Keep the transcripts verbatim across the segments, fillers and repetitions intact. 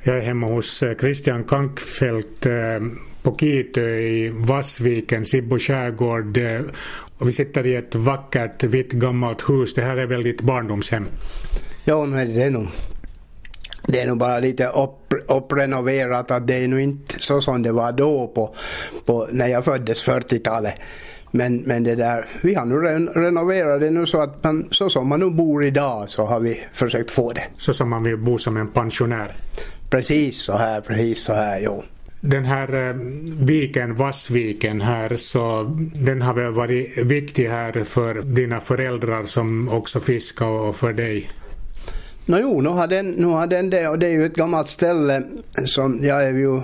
Jag är hemma hos Christian Kankfeldt på Kitö i Vassviken, Sibbo skärgård. Och vi sitter i ett vackert vitt gammalt hus. Det här är väl ditt barndomshem? Ja, men det är nog, det är nog bara lite upp, upprenoverat. Att det är nog inte så som det var då på, på när jag föddes fyrtiotalet. Men, men det där, vi har nu ren, renoverat det nu så att man, så som man nu bor idag så har vi försökt få det. Så som man vill bo som en pensionär? Precis så här, precis så här, jo. Den här eh, viken, Vassviken här, så den har väl varit viktig här för dina föräldrar som också fiskar och för dig? Nå jo, nu har, den, nu har den det, och det är ju ett gammalt ställe som jag är ju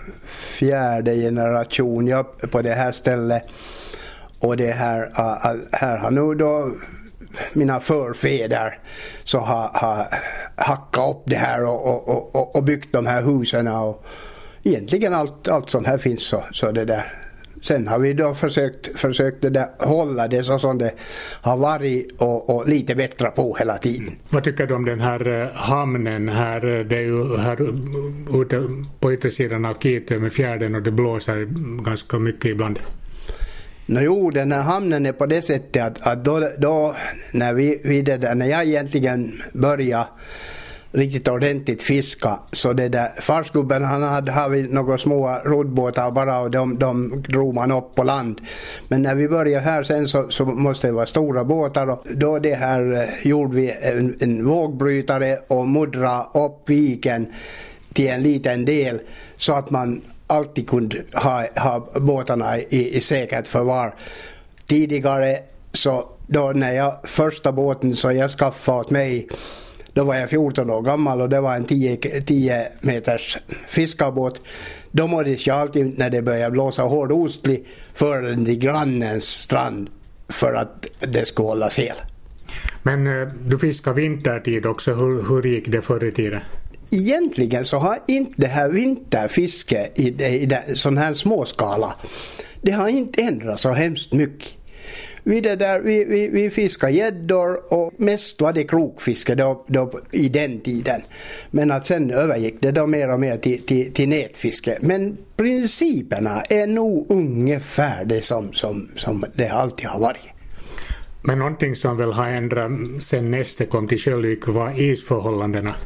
fjärde generation jag, på det här stället. Och det här, här har nu då mina förfäder så har, har hackat upp det här och, och, och, och byggt de här husen och egentligen allt, allt som här finns så, så det där. Sen har vi då försökt, försökt det där, hålla det så som det har varit och, och lite bättre på hela tiden. Vad tycker du om den här hamnen här? Det är ju här ute på yttersidan av Kitö med fjärden och det blåser ganska mycket ibland. Nå jo, den här hamnen är på det sättet att, att då, då när, vi, vi det där, när jag egentligen började riktigt ordentligt fiska så det där farsgubben han hade, hade några små roddbåtar bara och de, de drog man upp på land. Men när vi började här sen så, så måste det vara stora båtar och då det här gjorde vi en, en vågbrytare och muddra upp viken till en liten del så att man alltid kunde ha, ha båtarna i, i säkert förvar. Tidigare så då när jag första båten så jag skaffade åt mig då var jag fjorton år gammal och det var en tio meters fiskarbåt. Då måste jag alltid när det började blåsa hård ostlig för den till grannens strand för att det skulle hållas hel. Men eh, du fiskar vintertid också. Hur, hur gick det förr i tiden? Egentligen så har inte det här vinterfiske i, i, i sån här småskala det har inte ändrat så hemskt mycket. Vi, det där, vi, vi, vi fiskar gäddor och mest var det krokfiske då, då, i den tiden. Men att sen övergick det då mer och mer till, till, till nätfiske. Men principerna är nog ungefär det som, som, som det alltid har varit. Men någonting som väl har ändrat sen nästa kom till Skälvik var isförhållandena.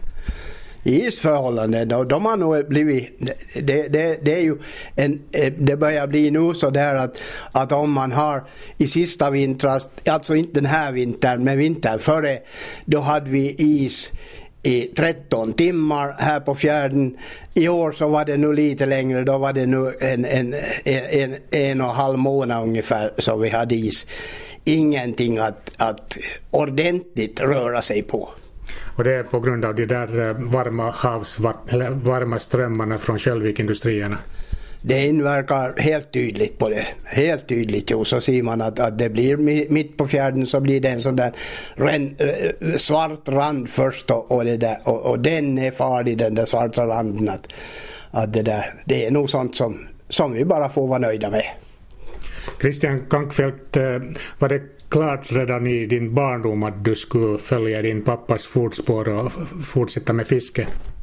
Isförhållanden och de har nog blivit det, det, det är ju en, det börjar bli nu så där att, att om man har i sista vintras, alltså inte den här vintern men vintern före, då hade vi is i tretton timmar här på fjärden. I år så var det nu lite längre, då var det nu en, en, en, en och en halv månad ungefär som vi hade is. Ingenting att, att ordentligt röra sig på. Och det är på grund av de där varma havsvatten, eller varma strömmarna från Skälvikindustrierna. Det inverkar helt tydligt på det. Helt tydligt, jo. Så ser man att, att det blir mitt på fjärden så blir det en sån där ren, svart rand först och, och, det där, och, och den är farlig, den där svarta randen. Att, att det, där, det är nog sånt som, som vi bara får vara nöjda med. Christian Kankfeldt, var det klart redan i din barndom att du skulle följa din pappas fotspår och fortsätta med fiske?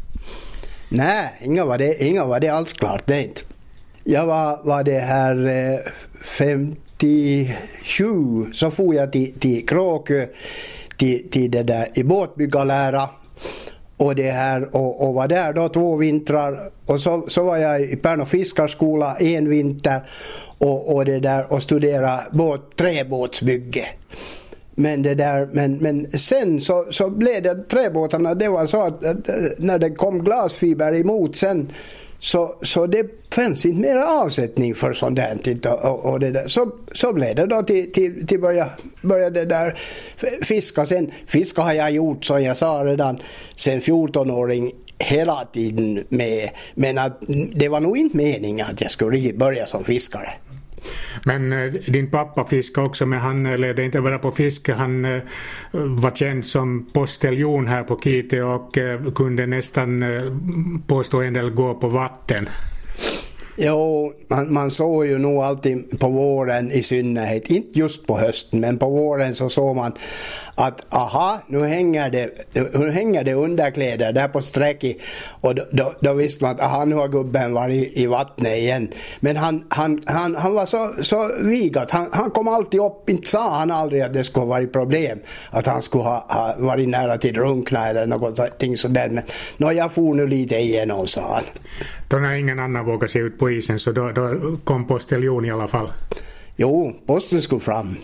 Nej, inga var det, inga var det alls klart, det är inte. Jag var, var det här eh, femtiosju så får jag till, till Kråkö till, till det där i båtbyggarlära och det här och, och var där då två vintrar och så, så var jag i Pärnu fiskarskola en vinter och, och det där och studera båt, träbåtsbygge. Men det där men men sen så så blev det träbåtarna, det var så att, att när det kom glasfiber emot sen så så det fanns inte mer avsättning för sånt där och, och det där så så blev det då till till till börja börja det där fiska sen fiska har jag gjort så jag sa redan sen fjorton-åring hela tiden med, men att det var nog inte meningen att jag skulle börja som fiskare. Men eh, din pappa fiskade också, men han ledde inte bara på fiske, han eh, var känd som posteljon här på Kitö och eh, kunde nästan eh, påstå en del gå på vatten. Jo, man, man såg ju nog alltid på våren i synnerhet, inte just på hösten, men på våren så såg man att aha, nu hänger det, nu hänger det underkläder där på sträcket, och då, då, då visste man att aha, nu har gubben varit i, i vattnet igen. Men han, han, han, han var så, så vigat, han, han kom alltid upp, inte sa han aldrig att det skulle varit problem, att han skulle ha, ha varit nära till drunkna eller någonting sådär, men nå, jag får nu lite igenom, sa han. Då när ingen annan vågar se ut på isen, så då, då kom postiljon i alla fall. Jo, posten skulle fram.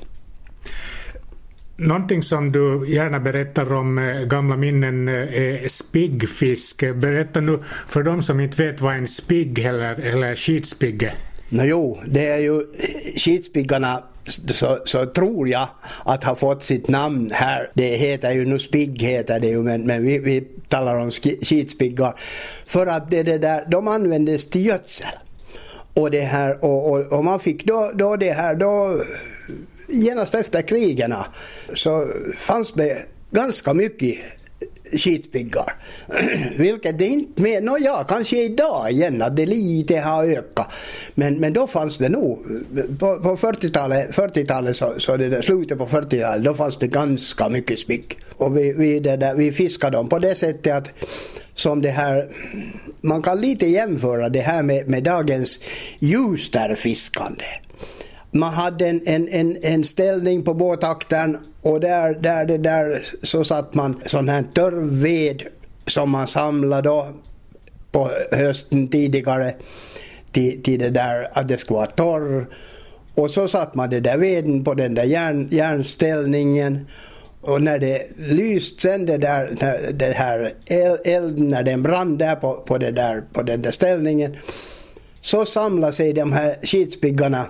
Någonting som du gärna berättar om eh, gamla minnen är spiggfisk. Berätta nu för de som inte vet vad en spigg eller, eller skitspigg är. Nå jo, det är ju skitspiggarna, så, så tror jag att har fått sitt namn här. Det heter ju nu spigg heter det ju, men, men vi, vi talar om skitspiggar. För att det, det där, de användes till gödsel. Och det här, och, och, och man fick då, då det här, då genast efter krigerna så fanns det ganska mycket skitspiggar. Vilket det inte med, nå ja, kanske idag igen att det lite har ökat. Men, men då fanns det nog, på, på fyrtiotalet, fyrtiotalet så, så det där, slutet på fyrtiotalet, då fanns det ganska mycket spigg. Och vi, vi, det där, vi fiskade dem på det sättet att som det här, man kan lite jämföra det här med, med dagens ljusterfiskande. Man hade en, en, en, en ställning på båtaktern, och där, där, det där så satt man sån här törrved som man samlade då på hösten tidigare till, till det där att det skulle vara torr. Och så satt man det där veden på den där järn, järnställningen. Och när det lyst sen det där, när det här elden, när den brann där på, på, det där, på den där ställningen, så samlade sig de här skitspiggarna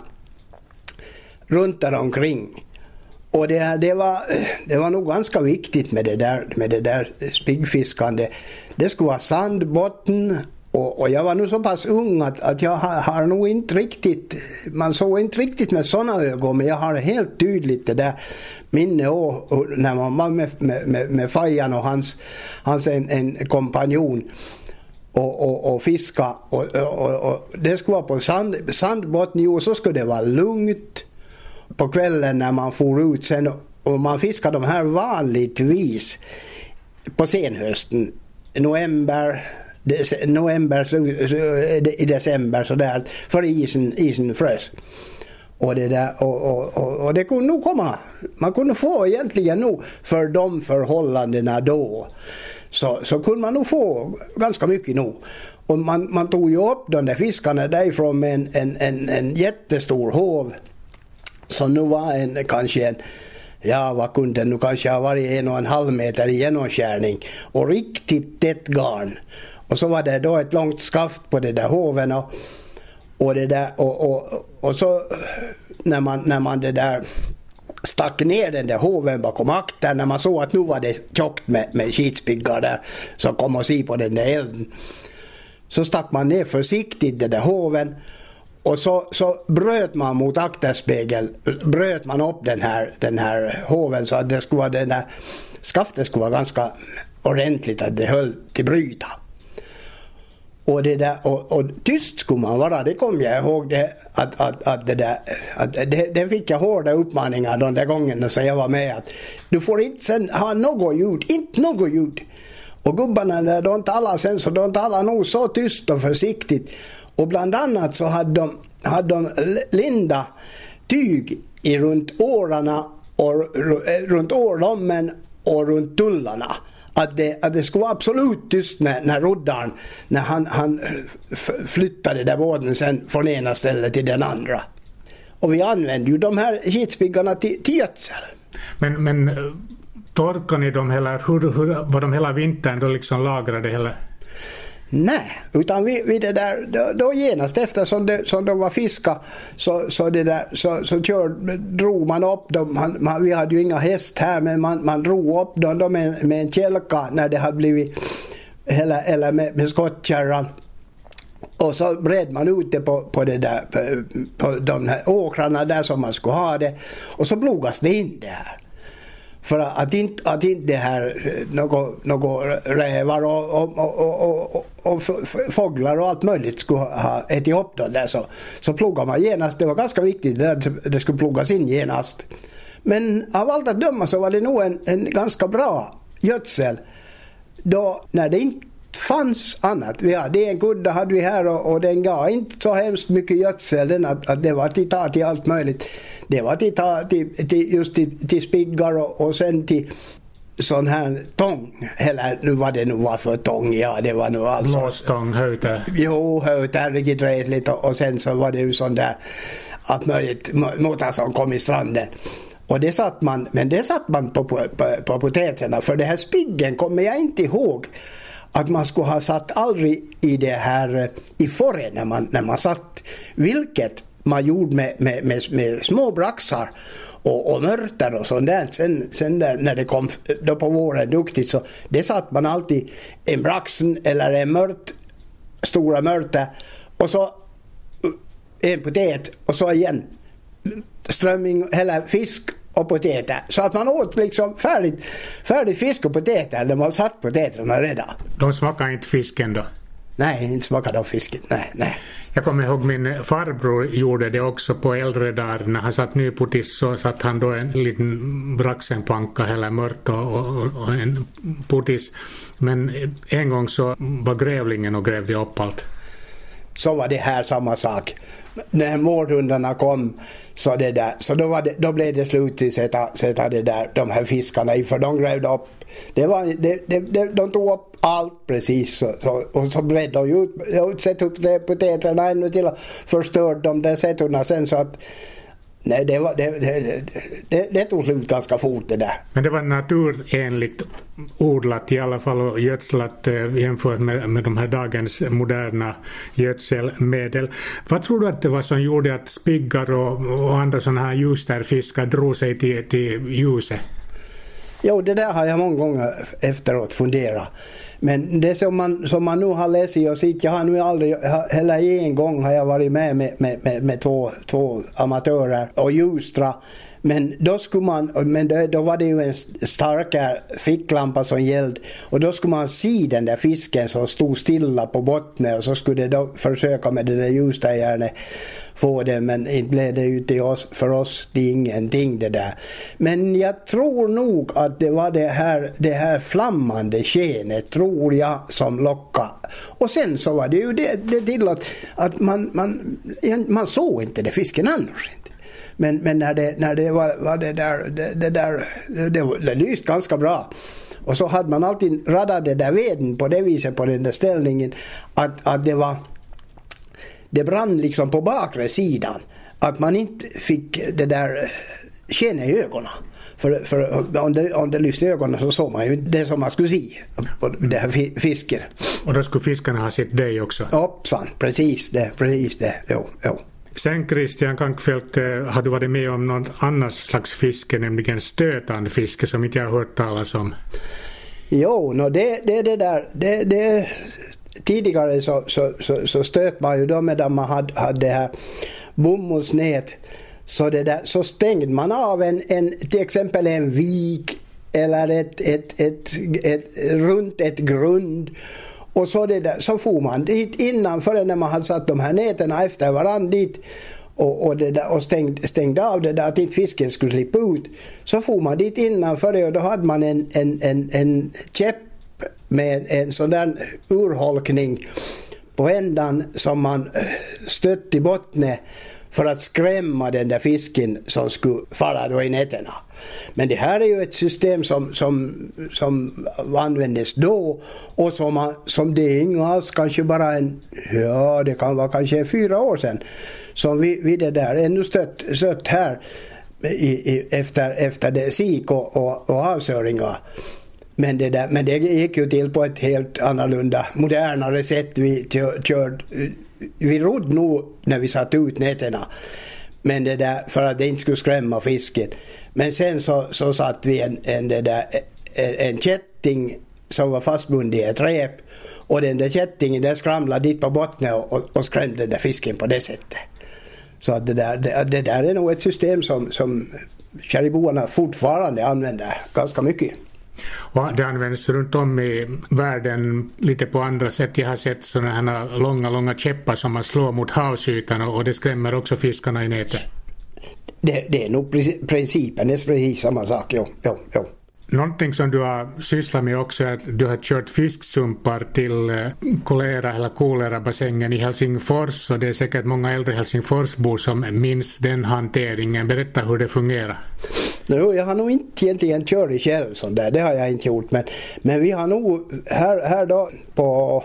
runt där omkring. Och det, det, var, det var nog ganska viktigt med det där, med det där spiggfiskande. Det skulle vara sandbotten, och, och jag var nog så pass ung att, att jag har, har nog inte riktigt, man såg inte riktigt med sådana ögon, men jag har helt tydligt det där minne och, och när man var med, med, med, med Fajan och hans, hans en, en kompanjon och, och, och fiska, och, och, och det skulle vara på sand, sandbotten, och så skulle det vara lugnt på kvällen när man får ut sen, och man fiskar de här vanligtvis på senhösten, november, november i december så där, för isen, isen frös. Och det där, och, och, och, och det kunde nog komma, man kunde få egentligen nog för de förhållandena då, så, så kunde man nog få ganska mycket nog. Och man, man tog ju upp de där fiskarna därifrån med en, en, en, en jättestor hov som nu var en, kanske en, ja vad kunde den nu kanske ha varit en och en halv meter i genomskärning och riktigt tätt garn. Och så var det då ett långt skaft på det där hoven, och, och det där, och, och, och så när man, när man det där stack ner den där hoven bakom akten, när man såg att nu var det tjockt med, med skitspiggar där som kom och si på den där elden, så stack man ner försiktigt den där hoven, och så, så bröt man mot akterspegel, bröt man upp den här, den här hoven så att det skulle vara, den där skaftet skulle vara ganska ordentligt, att det höll till bryta. Och det där, och, och tyst skulle man vara, det kom jag ihåg det, att, att, att det där, att det, det fick jag hårda uppmaningar de där gångerna så jag var med, att du får inte sen ha något ljud, inte något ljud. Och gubbarna där, de talade sen, så de talade nog så tyst och försiktigt. Och bland annat så hade de, hade de linda tyg i runt årarna och runt årlommen och runt tullarna. Att det, att det skulle vara absolut tyst när, när roddaren, när han, han flyttade där båten sen från ena stället till den andra. Och vi använde ju de här skitspiggarna till, till gödsel. Men, men torkar ni dem heller? Hur, hur var de hela vintern då liksom lagrade heller? Nej, utan vi, vi det där, då, då genast efter som, det, som de var fiska så, så, det där, så, så kör, drog man upp dem, man, man, vi hade ju inga häst här, men man, man drog upp dem, dem med, med en kälka när det hade blivit, eller, eller med, med skottkärran, och så bred man ut det på, på, det där, på, på de här åkrarna där som man skulle ha det, och så blogas det in det här. för att inte, att inte det här något, något rävar och, och, och, och, och, och fåglar och allt möjligt skulle ha ätit upp då där, så, så plogade man genast. Det var ganska viktigt att det skulle plogas in genast. Men av allt att döma så var det nog en, en ganska bra gödsel då, när det inte fanns annat. Vi hade en kudde hade vi här och, och den gav inte så hemskt mycket gödsel, den att, att det var till ta till allt möjligt. Det var till ta till, till, just till, till spiggar och, och sen till sån här tång. Eller nu var det nog var för tång, ja det var nog alltså. Låstång, höjter. Jo, höjter, riktigt rätligt och, och sen så var det ju sån där allt möjligt måta som kom i stranden. Och det satt man, men det satt man på, på, på, på potäterna, för det här spiggen kommer jag inte ihåg att man skulle ha satt aldrig i det här i forre när man, när man satt, vilket man gjorde med, med, med, med små braxar och, och mörter och sånt där. Sen, sen där, när det kom då på våren duktigt, så det satt man alltid en braxen eller en mört, stora mörter och så en potet och så igen strömming eller fisk och potäter. Så att man åt liksom färdigt, färdigt fisk och potäter när man satt potäterna redan. De smakar inte fisken då? Nej, inte smakar de fisken. Nej, nej. Jag kommer ihåg min farbror gjorde det också på äldre dagar. När han satt nypotis så satt han då en liten braxenpanka eller mört och, och, och en potis. Men en gång så var grävlingen och grävde upp allt. Så var det här samma sak. När mårdhundarna kom så, det där, så då, var det, då blev det slut till att sätta, sätta det där, de här fiskarna i, för de grävde upp. Det var, det, det, det, de tog upp allt precis så, så, och så bredde de ut, utsätt upp det på teatrarna ännu till och förstörde de där sättorna sen så att nej, det, var, det, det, det, det tog slut ganska fort det där. Men det var naturenligt odlat i alla fall och gödslat eh, jämfört med, med de här dagens moderna gödselmedel. Vad tror du att det var som gjorde att spiggar och, och andra sådana här ljusterfiskar drog sig till, till ljuset? Jo, det där har jag många gånger efteråt funderat. Men det som man, som man nu har läst och sitt, jag har nu aldrig, heller en gång har jag varit med med, med, med, med två, två amatörer och ljustra. Men då skulle man, men då, då var det ju en starkare ficklampa som gällde och då skulle man se den där fisken som stod stilla på botten och så skulle det då försöka med det där ljustajärnet få det, men inte blev det ju till oss, för oss det är ingenting det där. Men jag tror nog att det var det här, det här flammande skenet tror jag som lockade. Och sen så var det ju det, det till att, att man, man, man såg inte det fisken annars inte. Men, men när det, när det var, var det där, det, det där det, det, det lyste ganska bra. Och så hade man alltid radat det där veden på det viset på den där ställningen att, att det var det brann liksom på bakre sidan. Att man inte fick det där skenet i ögonen. För, för om, det, om det lyste i ögonen så såg man ju det som man skulle se på det här fisken. Och då skulle fiskarna ha sett dig också? Hoppsan, precis det, precis det, jo, jo. Sen Christian Kankfeldt, har du varit med om någon annan slags fiske, nämligen stötande fiske som inte jag har hört talas om? Jo, no, det, det, det där, det, det, tidigare så, så, så, så stöt man ju då medan man hade, hade det här bomullsnät, så, det där, så stängde man av en, en, till exempel en vik eller ett, ett, ett, ett, ett, runt ett grund. Och så, det där, så får man dit innan, före när man hade satt de här nätena efter varandra dit och, och, det där, och stängde, stängde av det där att inte fisken skulle slippa ut. Så får man dit innan före och då hade man en, en, en, en käpp med en, en sån där urholkning på ändan som man stött i botten för att skrämma den där fisken som skulle fara då i nätterna. Men det här är ju ett system som, som, som användes då och som, man, som det är inga alls, kanske bara en, ja det kan vara kanske fyra år sedan som vi, vi det där ännu stött, stött här i, i, efter, efter det sik och, och, och avsöringar. Men det, där, men det gick ju till på ett helt annorlunda, modernare sätt. Vi körde, vi rodde nog när vi satt ut nätterna. Men det där, för att det inte skulle skrämma fisken. Men sen så, så satt vi en, en, det där, en kätting som var fastbunden i ett rep. Och den där kättingen den skramlade dit på botten och, och skrämde den där fisken på det sättet. Så att det, där, det, det där är nog ett system som, som kärriboarna fortfarande använder ganska mycket. Och det används runt om i världen lite på andra sätt. Jag har sett sådana här långa, långa käppar som man slår mot havsytan och det skrämmer också fiskarna i nätet. Det, det är nog principen, det är precis samma sak, jo, jo, jo. Någonting som du har sysslat med också är att du har kört fisksumpar till kolera eller kolera-bassängen i Helsingfors, och det är säkert många äldre Helsingforsbor som minns den hanteringen. Berätta hur det fungerar. No, jag har nog inte egentligen kört i själv sån där, det har jag inte gjort, men, men vi har nog här, här då på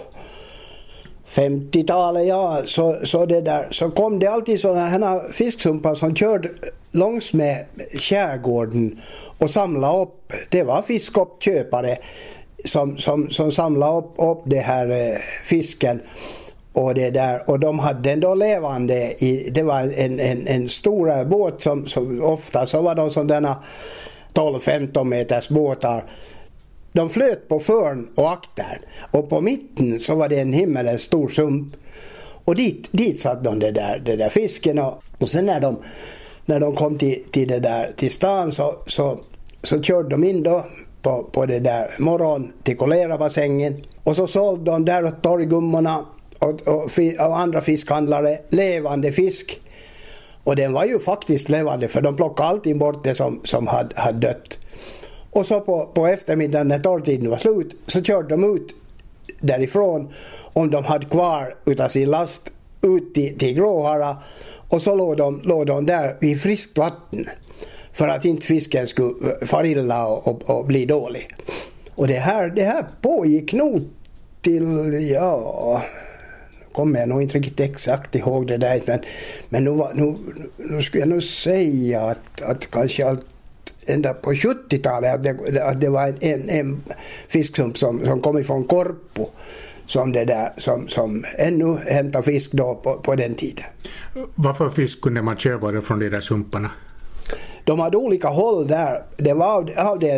femtiotalet, ja, så, så, det där, så kom det alltid sådana här fisksumpar som körde långs med skärgården och samlade upp, det var fiskuppköpare som, som, som samlade upp, upp det här eh, fisken och det där, och de hade den då levande i, det var en, en, en stor båt som, som ofta så var de sådana tolv femton meters båtar. De flöt på förn och aktern, och på mitten så var det en himmelens stor sump, och dit, dit satt de det där, det där fisken, och, och sen när de när de kom till, till det där till stan så, så, så körde de in då på, på det där morgon till kolerabassängen, och så sålde de där åt torggummorna och, och, och andra fiskhandlare levande fisk, och den var ju faktiskt levande, för de plockade alltid bort det som, som hade, hade dött. Och så på, på eftermiddagen när torrtiden var slut så körde de ut därifrån, om de hade kvar utav sin last, ut till, till Gråhara, och så låg de, låg de där i friskt vatten för att inte fisken skulle fara illa och, och, och bli dålig. Och det här, det här pågick nog till, ja, kommer jag nog inte riktigt exakt ihåg det där, men, men nu, nu, nu skulle jag nog säga att, att kanske allt ända på sjuttiotalet att det, att det var en, en fisksump som, som kom ifrån Korpo, som det där som, som ännu hämtar fisk då på, på den tiden. Varför fisk kunde man köpa från de där sumparna? De hade olika håll där. Det var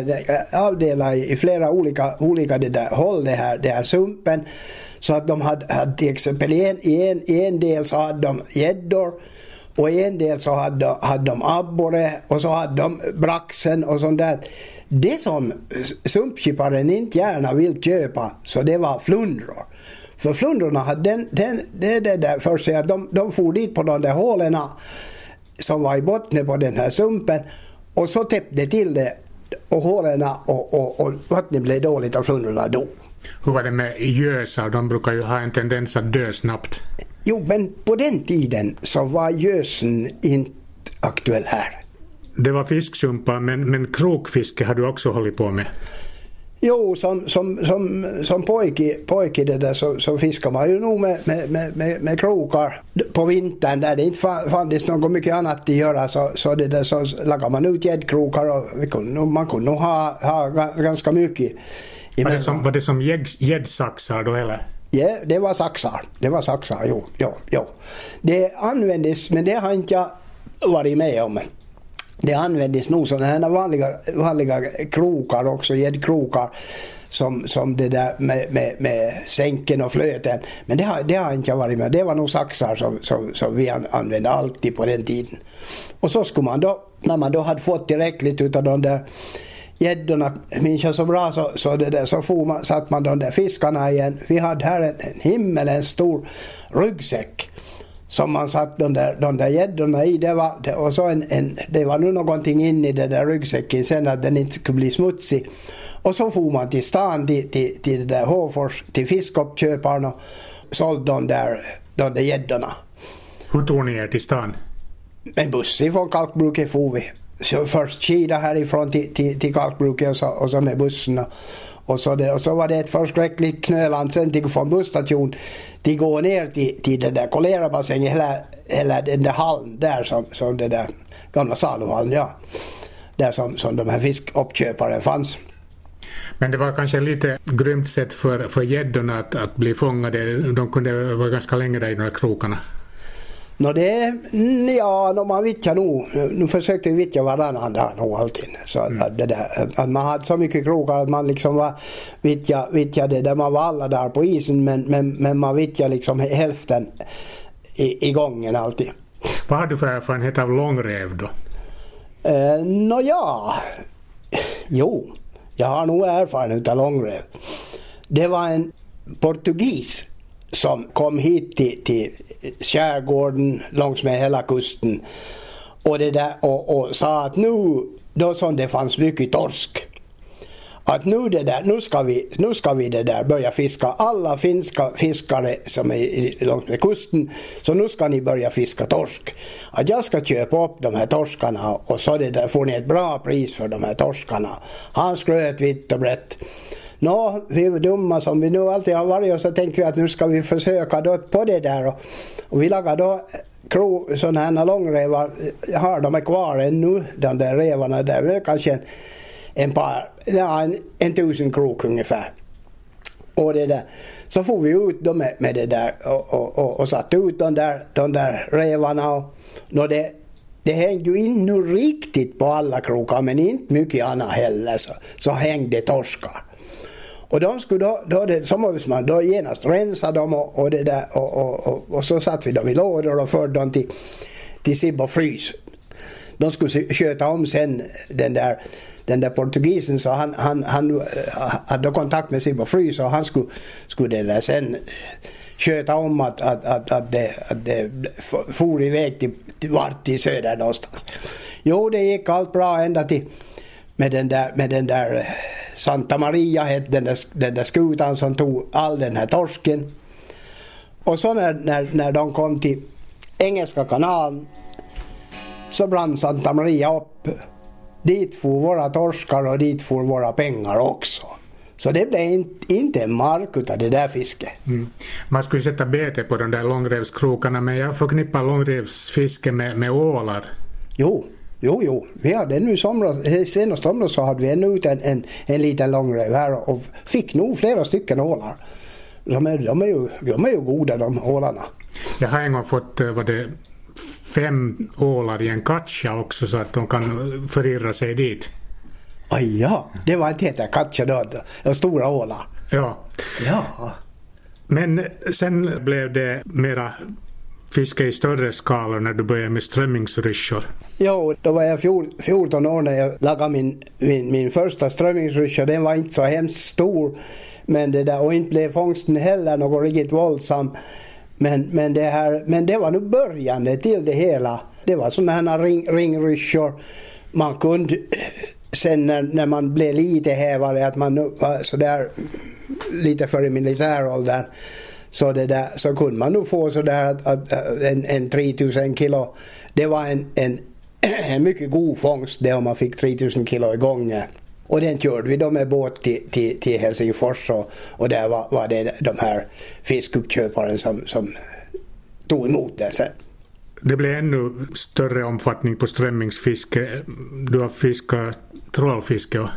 avdelat i flera olika, olika det där håll, det här, det här sumpen. Så att de hade, hade till exempel i en, i, en, i en del så hade de gäddor, och i en del så hade, hade de abborre, och så hade de braxen och sånt där. Det som sumpkiparen inte gärna vill köpa, så det var flundror. För flundrorna hade den, den, det, det där för sig att de, de for dit på de där hålorna som var i botten på den här sumpen, och så täppte till det och hålorna, och, och, och vattnet blev dåligt och flundrorna dog. Hur var det med gösar? De brukar ju ha en tendens att dö snabbt. Jo, men på den tiden så var gösen inte aktuell här. Det var fisksumpar, men, men krokfiske har du också hållit på med? Jo, som, som, som, som pojke, pojke det där, så, så fiskar man ju nog med, med, med, med krokar på vintern där det inte fanns något mycket annat att göra, så, så, det där, så lagar man ut gäddkrokar, och vi kunde, man kunde nog ha, ha ganska mycket. Var det som, var det som gäddsaxar då eller? Ja, det var saxar. Det var saxar, jo, jo, jo. Det användes, men det har inte jag varit med om. Det användes nog sådana här vanliga, vanliga krokar också, gäddkrokar, som, som det där med, med, med sänken och flöten. Men det har, det har inte jag varit med. Det var nog saxar som, som, som vi använde alltid på den tiden. Och så skulle man då, när man då hade fått tillräckligt utav de där gäddorna, minns jag så bra, så, så, det där, så får man, satt man de där fiskarna igen. Vi hade här en, en himmelens stor ryggsäck som man satt de där, de där gäddorna i. Det var, det, och så en, en, det var nu någonting in i den där ryggsäcken sen att den inte skulle bli smutsig. Och så får man till stan, till, till, till det där Håfors, till fiskuppköparen, och sålde de där, de där gäddorna. Hur tog ni er till stan? En buss ifrån Kalkbruket får vi. Så först skida härifrån till, till, till Kalkbruket, och så, och så med bussen. Och, och, så det, och så var det ett förskräckligt knöland sen till från busstation till gå ner till, till den där kolerabassängen, hela, hela den där hallen där som, som det där gamla saluhallen, ja. Där som, som de här fiskuppköparen fanns. Men det var kanske lite grymt sätt för, för gäddorna att, att bli fångade. De kunde vara ganska länge där i de här krokarna. Nå det, ja, no, man vittjar nog, nu försökte vi vittja varannan dag nog alltid, så mm. att, det där, att man hade så mycket krokar att man liksom var vittja, vittjade där man var alla där på isen, men, men, men man vittjar liksom hälften i, i gången alltid. Vad har du för erfarenhet av långrev då? Eh, Nå ja, jo, jag har nog erfarenhet av långrev. Det var en portugis som kom hit till, till skärgården långs med hela kusten och, det där, och, och sa att nu, då som det fanns mycket torsk, att nu, det där, nu, ska vi, nu ska vi det där börja fiska, alla finska fiskare som är långs med kusten, så nu ska ni börja fiska torsk. Att jag ska köpa upp de här torskarna och så det där får ni ett bra pris för de här torskarna. Han skröt vitt och brett. Nå, vi är dumma som vi nu alltid har varit, och så tänkte vi att nu ska vi försöka då på det där. Och, och vi lagar då kro, sådana här långrevar, har de är kvar ännu, de där revarna där, väl kanske en, en par, ja, en, en tusen krok ungefär. Och det där, så får vi ut dem med, med det där och, och, och, och satt ut de där, de där revarna. Och, och det, det hängde ju inte riktigt på alla krokar, men inte mycket annat heller, så, så hängde torskar. Och de skulle då, då det, som man då genast rensa dem och, och det där och, och, och, och så satt vi dem i lådor och förde dem till, till sibb och frys. De skulle köta om sen den där, den där portugisen, så han, han, han hade kontakt med sibb och frys, och han skulle, skulle det där sen köta om att, att, att, att, det, att det for iväg till, till vart i söder någonstans. Jo, det gick allt bra ända till med den där, med den där Santa Maria, den där, den där skutan som tog all den här torsken. Och så när, när, när de kom till Engelska kanalen, så brann Santa Maria upp. Dit får våra torskar och dit får våra pengar också. Så det blev inte, inte en mark utav det där fisket. Mm. Man skulle sätta bete på de där långrevskrokarna, men jag förknippar långrevsfiske med, med ålar. Jo. Jo, jo. Vi hade nu somras, senast somras så hade vi ännu ut en, en, en liten långrev här och fick nog flera stycken ålar. De är, de är, ju, de är ju goda, de ålarna. Jag har en gång fått vad det, fem ålar i en katja också, så att de kan förirra sig dit. Aj ja, det var inte heter katja då, de stora ålar. Ja. Ja. Men sen blev det mera fiske i större skala när du började med strömmingsryssjor. Jo, då var jag fjorton år när jag lagade min, min, min första strömmingsryssja. Den var inte så hemskt stor, men det där, och inte blev fångsten heller något riktigt våldsam. Men, men, det här, men det var nu början till det hela. Det var sådana här ring, ringryssjor. Man kunde sen när, när man blev lite hävare, att man var så där lite före militäråldern, så det där, så kunde man nog få så där att, att en, en tre tusen kilo. Det var en, en, en mycket god fångst det, om man fick tre tusen kilo i gången. Och den körde vi då med båt till, till, till Helsingfors, och, och där var, var det de här fiskuppköparen som, som tog emot det sen. Det blev ännu större omfattning på strömmingsfiske. Du har fiskat trålfiske och...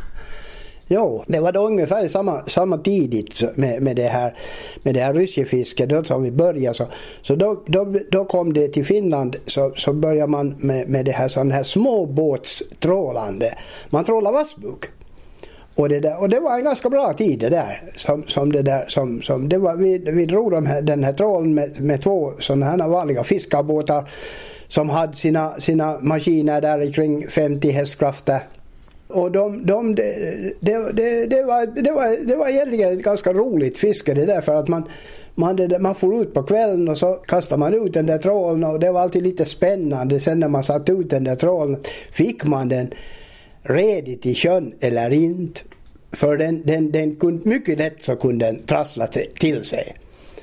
Jo, det var då ungefär samma, samma tidigt med, med det här, med det här ryssjefisket då som vi började. Så, så då, då, då kom det till Finland, så, så började man med, med det här, sån här småbåtstrålande. Man trålade vassbuk. Och det, där, och det var en ganska bra tid det där. Som, som det där som, som det var, vi, vi drog de här, den här trålen med, med två sådana här vanliga fiskarbåtar som hade sina, sina maskiner där kring femtio hästkrafter. Och de, de, det, det, det, det, var, det, var, det var egentligen ett ganska roligt fiske det där, för att man, man, det, man får ut på kvällen och så kastar man ut den där trålen, och det var alltid lite spännande. Sen när man satt ut den där trålen, fick man den redigt i sjön eller inte, för den, den, den kunde, mycket lätt så kunde den trassla till sig.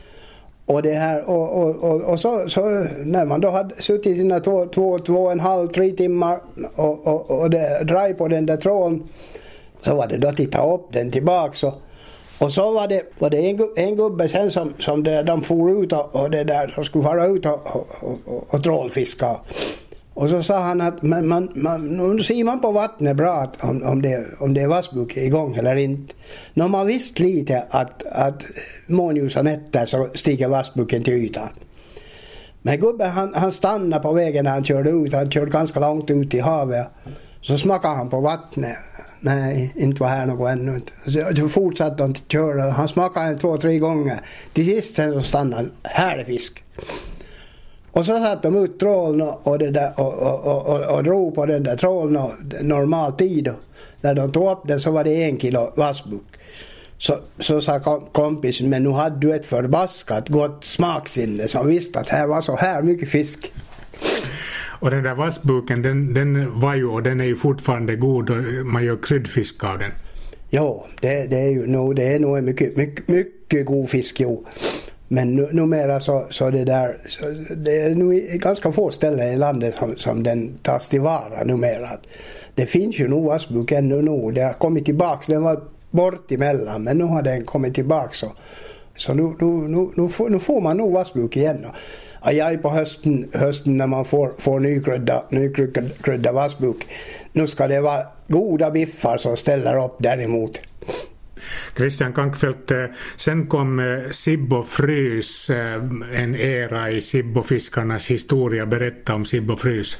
Och det här, och, och, och, och så, så när man då hade suttit sina två, två, två och en halv, tre timmar och, och, och det, dra på den där trålen, så var det då att titta upp den tillbaka. Och, och så var det, var det en, en gubbe sen som, som det, de for ut och, och det där, de skulle fara ut och, och, och, och trålfiska. Och så sa han att man, man, man, nu ser man på vattnet bra att om, om, det, om det är vassbuk igång eller inte. När man visste lite att, att månljusa nätter så stiger vassbuken till ytan. Men gubben han, han stannade på vägen när han körde ut. Han körde ganska långt ut i havet. Så smakade han på vattnet. Nej, inte var här något ännu. Så fortsatte han att köra. Han smakade en två, tre gånger. Till sist så stannade han. Här är fisk. Och så satt de ut trålen och, det där, och, och, och, och drog på den där trålen och normal tid. Och när de tog upp den så var det en kilo vassbuk. Så, så sa kompisen, men nu hade du ett förbaskat gott smaksinne som visste att här var så här mycket fisk. Och den där vassbuken, den, den var ju, och den är ju fortfarande god och man gör kryddfisk av den. Ja, det, det är ju no, det är nog en mycket, mycket, mycket god fisk, jo. Men nu, numera så, så det där, så det är nog ganska få ställen i landet som, som den tas tillvara numera. Det finns ju nog vassbuk ännu nu, det har kommit tillbaka, den var bort emellan, men nu har den kommit tillbaka så, så nu, nu, nu, nu, får, nu får man nog vassbuk igen. Och jag är på hösten, hösten när man får, får nykrydda, nykrydda vassbuk, nu ska det vara goda biffar som ställer upp däremot. Christian Kankfeldt, sen kom sibb och frys, en era i sibbofiskarnas historia. Berätta om sibb och frys.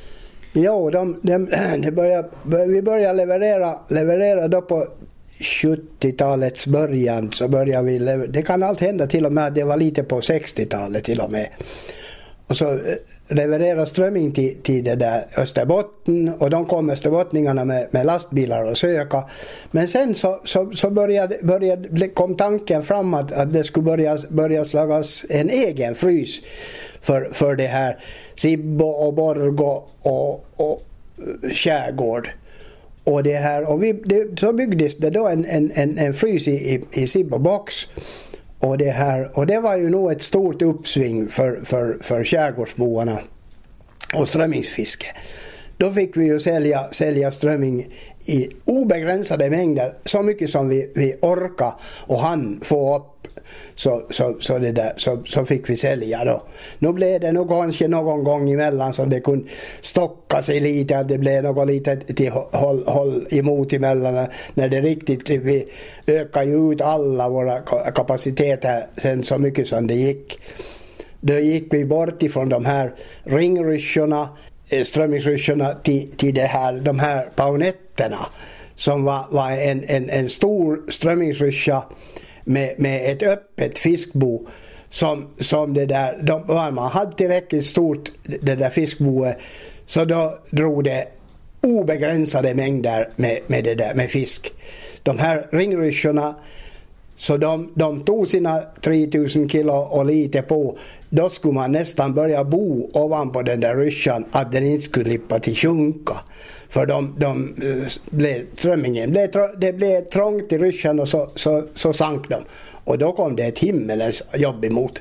Jo, de, de, de började, vi började leverera, leverera då på sjuttiotalets början. Så började vi lever, det kan allt hända till och med att det var lite på sextiotalet till och med. Och så levererade strömming till, till det där Österbotten, och de kom österbottningarna med, med lastbilar och söka. Men sen så, så, så började, började, kom tanken fram att, att det skulle börja, börja slagas en egen frys för, för det här sibb och borgo och, och skärgård. Och, det här, och vi, det, så byggdes det då en, en, en, en frys i, i, i sibb och box. Och det, här, och det var ju nog ett stort uppsving för, för, för skärgårdsboarna och strömmingsfiske. Då fick vi ju sälja, sälja strömming i obegränsade mängder, så mycket som vi, vi orkade och hann få upp. Så, så, så, det där, så, så fick vi sälja då. Nu blev det nog kanske någon gång emellan så det kunde stocka sig lite, att det blev något lite till håll, håll emot emellan när det riktigt, vi ökade ju ut alla våra kapaciteter sen så mycket som det gick. Då gick vi bort ifrån de här ringryscherna, strömmingsryscherna till, till det här, de här paunetterna som var, var en, en, en stor strömmingsryscha Med, med ett öppet fiskbo som, som det där, de, man hade tillräckligt stort det där fiskboet, så då drog det obegränsade mängder med, med, det där, med fisk. De här ringryscherna, så de, de tog sina tre tusen kilo och lite på, då skulle man nästan börja bo ovanpå den där ryschan att den inte skulle slippa till sjunka. För de, de blev, strömmingen blev, det blev trångt i ryschen och så, så, så sank de. Och då kom det ett himmelens jobb emot.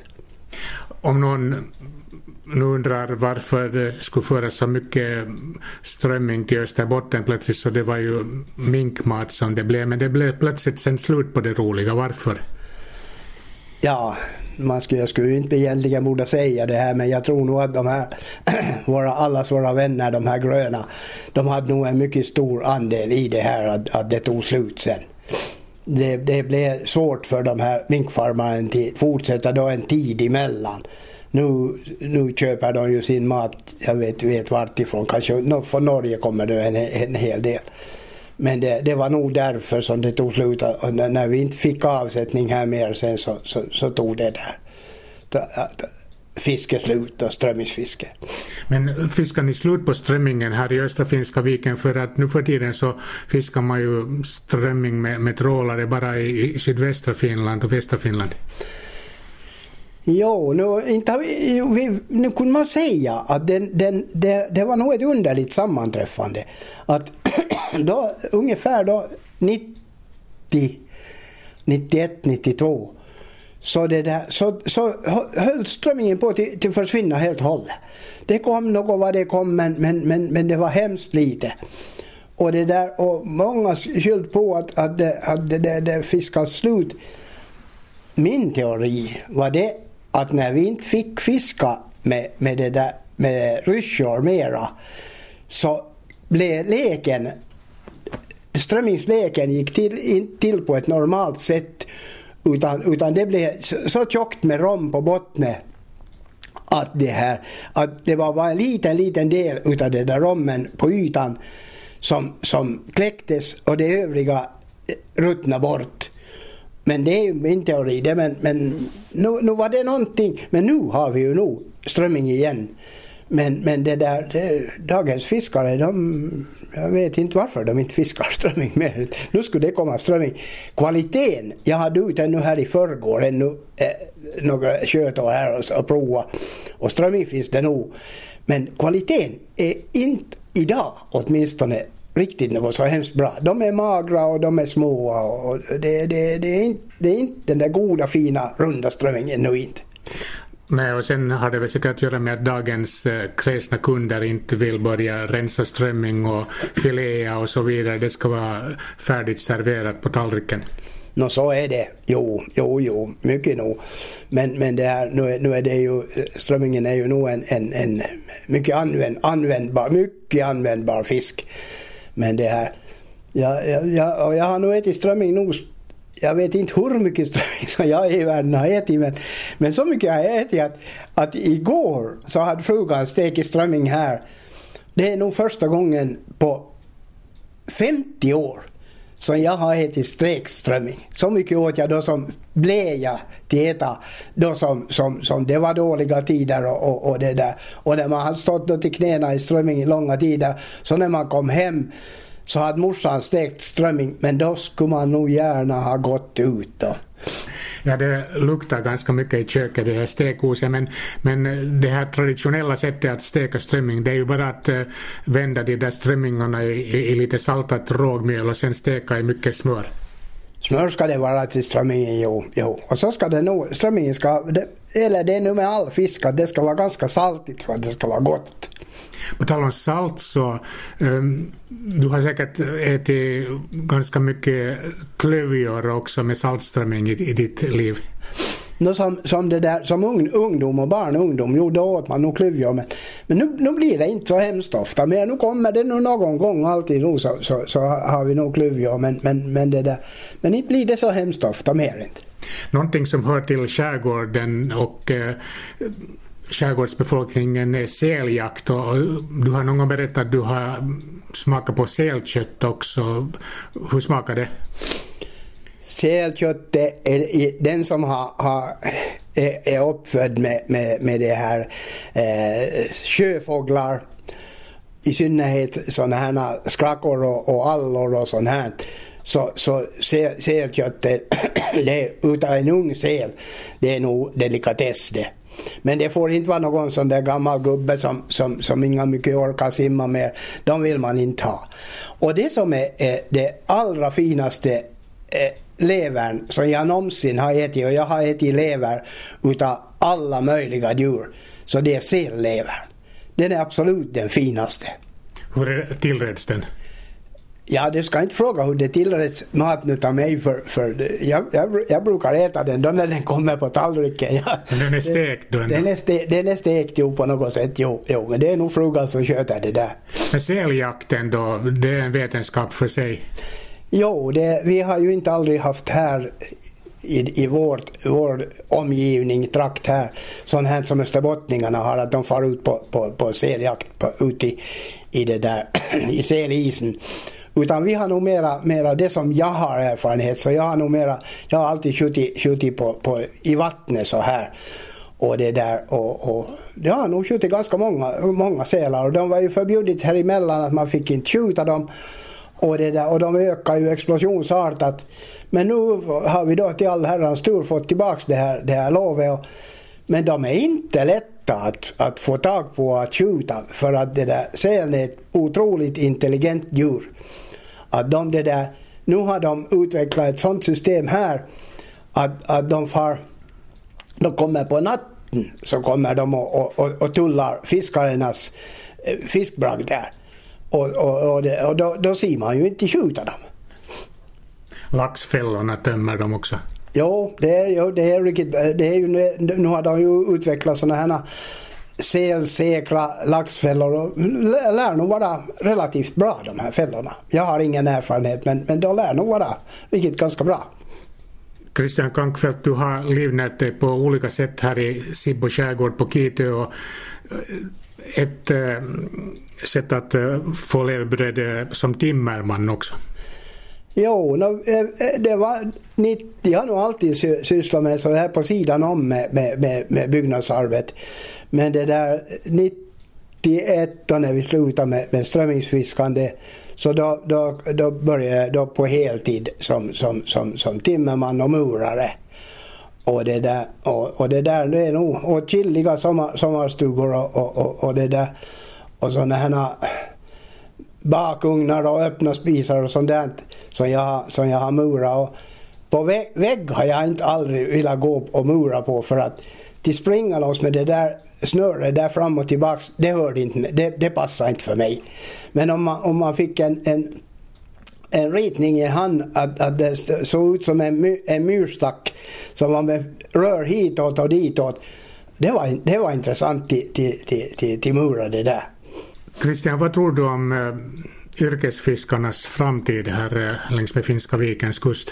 Om någon nu undrar varför det skulle föras så mycket strömming till Österbotten plötsligt, så det var ju minkmat som det blev. Men det blev plötsligt sen slut på det roliga. Varför? Ja, man skulle, jag skulle inte egentligen borde säga det här, men jag tror nog att de här våra, allas våra vänner, de här gröna, de hade nog en mycket stor andel i det här att, att det tog slut sen. Det, det blev svårt för de här minkfarmarna att fortsätta då en tid emellan. Nu, nu köper de ju sin mat, jag vet, vet vart ifrån, kanske från Norge kommer det en, en hel del. Men det, det var nog därför som det tog slut, och när, när vi inte fick avsättning här mer sen så, så, så tog det där fiske slut och strömmingsfiske. Men fiskar ni slut på strömmingen här i Östra Finska viken? För att nu för tiden så fiskar man ju strömming med, med trålare bara i, i sydvästra Finland och västra Finland. Jo, nu, inte, vi, nu kunde man säga att den, den, det, det var nog ett underligt sammanträffande. Att då, ungefär då nittio, nittioett, nittiotvå så, det där, så, så höll strömmingen på till, till försvinna helt hållet. Det kom något vad det kom, men, men, men, men det var hemskt lite. Och, det där, och många skyllde på att, att, det, att det, det, det fiskade slut. Min teori var det att när vi inte fick fiska med, med, det där, med ryschor mera, så blev leken, strömmingsleken gick till, in, till på ett normalt sätt, utan, utan det blev så, så tjockt med rom på botten att det här, att det var bara en liten liten del utav det där rommen på ytan som, som kläcktes, och det övriga ruttna bort. Men det är ju min teori, det, men, men nu, nu var det någonting, men nu har vi ju nog strömming igen. Men, men det där, det, dagens fiskare, de, jag vet inte varför de inte fiskar strömming mer. Nu skulle det komma strömming. Kvaliteten, jag hade ut ännu här i förrgår, ännu eh, några köttor här och, och prova. Och strömming finns det nog. Men kvaliteten är inte idag åtminstone riktigt något så hemskt bra. De är magra och de är små och det, det, det, är, inte, det är inte den där goda, fina, runda strömmingen nu inte. Nej, och sen har det väl säkert att göra med att dagens eh, kräsna kunder inte vill börja rensa strömming och filéa och så vidare. Det ska vara färdigt serverat på tallriken. Nå, så är det. Jo, jo, jo, mycket nog. Men, men det här, nu, är, nu är det ju, strömmingen är ju nog en, en, en mycket använd, användbar, mycket användbar fisk. Men det här, jag, jag, jag, jag har nog ätit strömming nog. Jag vet inte hur mycket strömming som jag i världen har ätit, men, men så mycket har jag ätit att, att igår så hade frugan stekt strömming här. Det är nog första gången på femtio år som jag har ätit sträckströmming. Så mycket åt jag då som blev jag till äta då som, som, som det var dåliga tider och, och, och det där. Och när man hade stått då till knäna i strömming i långa tider, så när man kom hem så hade morsan stekt strömming, men då skulle man nog gärna ha gått ut då. Ja, det luktar ganska mycket i köket, det här stekhuset, men, men det här traditionella sättet att steka strömming, det är ju bara att uh, vända de där strömmingarna i, i, i lite saltat rågmjöl och sen steka i mycket smör. Smör ska det vara till strömmingen, jo, jo. Och så ska det nog, strömmingen ska, det, eller det är nu med all fisk, att det ska vara ganska saltigt för att det ska vara gott. På tal om salt så um, du har säkert ätit ganska mycket klövjor också med saltströmming i, i ditt liv. No, som, som, det där, som ung, ungdom och barn och ungdom, jo då åt man nog klövjor, men, men nu, nu blir det inte så hemskt ofta, men nu kommer det nog någon gång alltid nog så, så, så har vi nog klövjor, men, men, men, det där, men inte blir det så hemskt ofta mer inte. Någonting som hör till skärgården och eh, skärgårdsbefolkningen är säljakt, och du har någon gång berättat att du har smakat på sälkött också. Hur smakar det? Sälköttet är den som har, har, är, är uppfödd med, med, med det här eh, sjöfåglar, i synnerhet sådana här skrackor och, och allor och sånt här. Så, så sälköttet, det är utav en ung säl, det är nog delikatess det. Men det får inte vara någon sån där gammal gubbe som, som, som inga mycket orkar simma med. De vill man inte ha. Och det som är, är det allra finaste eh, levern som jag någonsin har ätit, och jag har ätit lever utav alla möjliga djur, så det är sälevern. Den är absolut den finaste. Hur tillreds den? Ja, du ska inte fråga hur det tillrätts maten utav mig, för, för jag, jag, jag brukar äta den då när den kommer på tallriken. Ja. Men den är stekt då ändå? Den är, ste, den är stekt jo, på något sätt, jo, jo, men det är nog frugan som sköter det där. Men säljakten då, det är en vetenskap för sig? Jo, det, vi har ju inte aldrig haft här i, i vårt, vår omgivning, trakt här, sånt här som österbottningarna har, att de far ut på, på, på säljakt på, ut i, i det där i sälisen. Utan vi har nog mera, mera det som jag har erfarenhet, så jag har nog mera, jag har alltid skjutit, skjutit på, på, i vattnet så här. Och det där, och, och jag har nog skjutit ganska många, många sälar, och de var ju förbjudet här emellan att man fick inte skjuta dem. Och, det där, och de ökar ju explosionsartat. Men nu har vi då till all herrans tur fått tillbaka det här, det här lovet. Men de är inte lätta att, att få tag på att skjuta, för att det där sälen är ett otroligt intelligent djur. Att de det där, nu har de utvecklat ett sånt system här att, att de far, de kommer på natten, så kommer de och, och, och tullar fiskarnas fiskbragd där. Och, och, och, det, och då, då ser man ju inte skjuta dem. Laxfällorna tömmer de också? Jo, det är, jo, det är riktigt. Det är ju, nu har de ju utvecklat såna här selsäkra laxfällor, och lär nog vara relativt bra, de här fällorna. Jag har ingen erfarenhet, men, men de lär nog vara riktigt ganska bra. Christian Kankfeldt, du har livnärt dig på olika sätt här i Sibbo skärgård på Kitö, och ett äh, sätt att äh, få levebröd som timmerman också. Jo, no, det var nittio, jag har nog alltid sy- sysslat med så här på sidan om med, med, med, med byggnadsarbetet. Men det där nittioett då när vi slutade med, med strömmingsfiskande, så då, då, då började jag då på heltid som, som, som, som timmerman och murare. Och det där, och, och det där det är nog åtskilliga sommar, sommarstugor och, och, och, och det där. Och så när han har bakugnar och öppna spisar och sånt där som jag, som jag har murat. Och på vägg, vägg har jag inte aldrig velat gå och mura på, för att de springa loss med det där snöret där fram och tillbaks, det hörde inte, det, det passar inte för mig. Men om man, om man fick en, en, en ritning i hand att, att det såg ut som en, my, en myrstack som man rör hitåt och ditåt, det var, det var intressant till, till, till, till, till mura det där. Christian, vad tror du om eh, yrkesfiskarnas framtid här eh, längs med Finska vikens kust?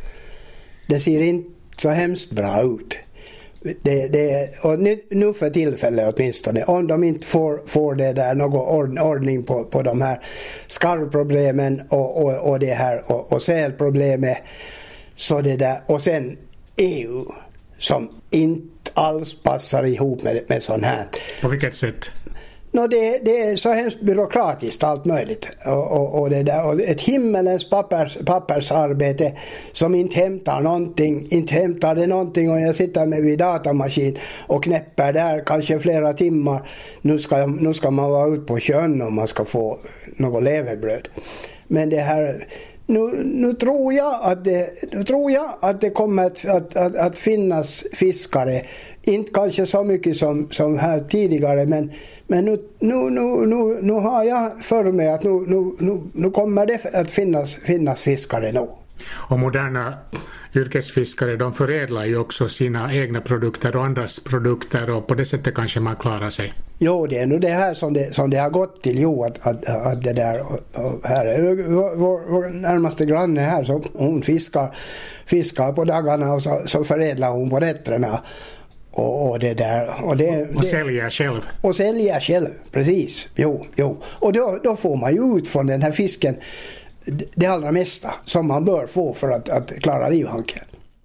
Det ser inte så hemskt bra ut. Det, det, och nu, nu för tillfället åtminstone, om de inte får, får det där någon ordning på, på de här skarvproblemen och, och, och det här och, och sälproblemet, så det där, och sen E U som inte alls passar ihop med, med sånt här. På vilket sätt? No, det, det är så hemskt byråkratiskt allt möjligt och, och, och, det där, och ett himmelens pappers, pappersarbete som inte hämtar någonting, inte hämtar det någonting, och jag sitter med vid datamaskin och knäpper där kanske flera timmar. Nu ska, nu ska man vara ute på sjön om man ska få något levebröd. Men det här, nu, nu tror jag att det, nu tror jag att det kommer att, att, att, att finnas fiskare. Inte kanske så mycket som, som här tidigare, men, men nu, nu, nu, nu, nu har jag för mig att nu, nu, nu, nu kommer det att finnas, finnas fiskare nu. Och moderna yrkesfiskare, de förädlar ju också sina egna produkter och andras produkter, och på det sättet kanske man klarar sig. Jo, det är nog det här som det, som det har gått till, jo, att, att, att det där, och, och här är vår, vår, vår närmaste granne här, så hon fiskar, fiskar på dagarna och så, så förädlar hon på nätterna. Och, och det där och det och det, sälja själv. Och sälja själv, precis. Jo, jo. Och då, då får man ju ut från den här fisken det allra mesta som man bör få för att, att klara livhanken.